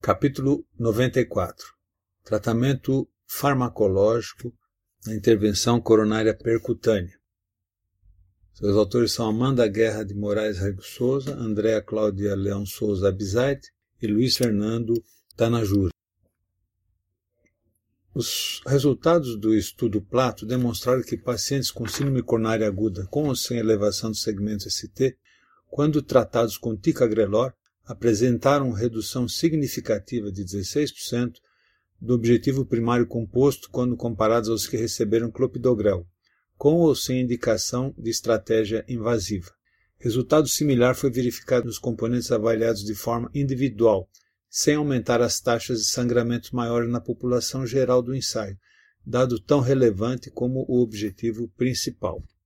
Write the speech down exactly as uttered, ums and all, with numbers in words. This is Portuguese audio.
Capítulo noventa e quatro. Tratamento farmacológico na intervenção coronária percutânea. Seus autores são Amanda Guerra de Moraes Rego Souza, Andréa Cláudia Leão Souza Abizaid e Luiz Fernando Tanajura. Os resultados do estudo Plato demonstraram que pacientes com síndrome coronária aguda com ou sem elevação do segmento S T, quando tratados com ticagrelor, apresentaram redução significativa de dezesseis por cento do objetivo primário composto quando comparados aos que receberam clopidogrel, com ou sem indicação de estratégia invasiva. Resultado similar foi verificado nos componentes avaliados de forma individual, sem aumentar as taxas de sangramento maiores na população geral do ensaio, dado tão relevante como o objetivo principal.